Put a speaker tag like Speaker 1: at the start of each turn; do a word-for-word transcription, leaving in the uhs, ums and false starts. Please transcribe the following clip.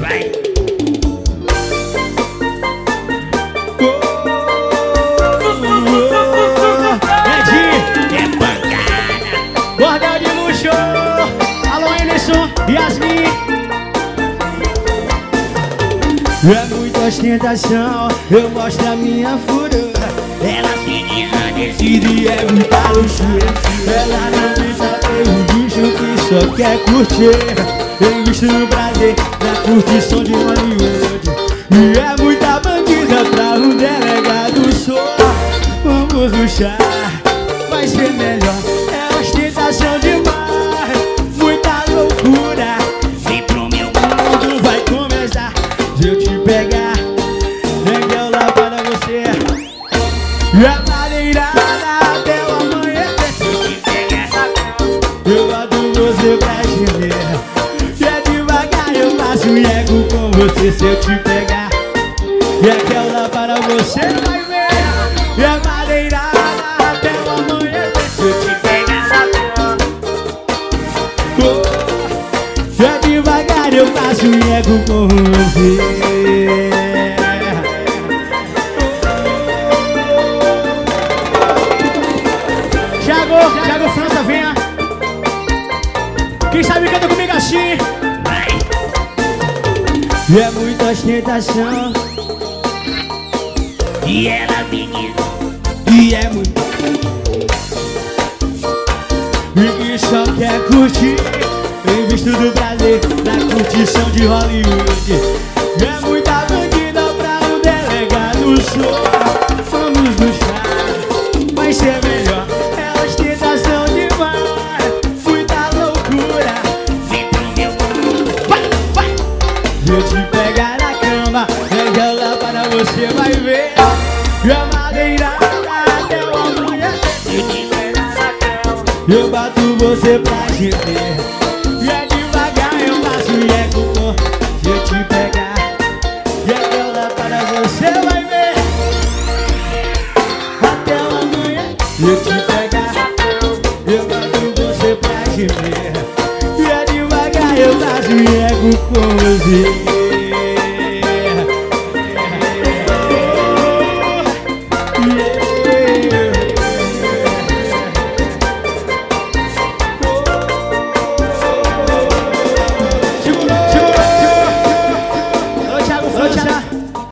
Speaker 1: Vai. É pancada.
Speaker 2: Bordel de luxo. Alô, Emerson, Yasmin. É muita ostentação, eu mostro a minha furor.
Speaker 1: Ela menina
Speaker 2: Decide é muita luxúria. Ela não pensa ter um bicho que só quer curtir. Eu visto no prazer, na curtição de Hollywood. E é muita bandida pra um delegado só. Vamos luxar, vai ser melhor. É ostentação demais, muita loucura.
Speaker 1: vem pro meu
Speaker 2: Tudo vai começar se eu te pegar. Vem eu lá para você. E a madeirada até o amanhecer.
Speaker 1: Se eu te pegar essa
Speaker 2: Eu boto você pra gemer. E é devagar eu faço ego com você se eu te pegar. E aquela para você vai ver. E a madeirada até o amanhecer. Se eu te
Speaker 1: pegar essa
Speaker 2: Oh, é devagar eu faço ego com você. Thiago, Thiago França, venha. Quem sabe canta comigo assim.
Speaker 1: Vai.
Speaker 2: E é muita ostentação.
Speaker 1: E ela menina
Speaker 2: E é muito. E que só quer curtir. Em visto do prazer, da curtição de Hollywood. E é muita bandida pra um delegado só. Vamos no chá, vai ser melhor. É ostentação demais, muita loucura.
Speaker 1: vem pro meu
Speaker 2: Vai, vai. Se eu te pegar na cama, pega lá para você vai ver. E a madeirada até o amanhecer.
Speaker 1: Se eu te pegar essa cama.
Speaker 2: Eu bato você pra gemer. E é devagar eu faço eco com. Se eu te pegar, e aquela para você vai ver. Até o amanhã. Se eu te pegar, eu bato você pra gemer. E é devagar eu faço eco com você. Yeah.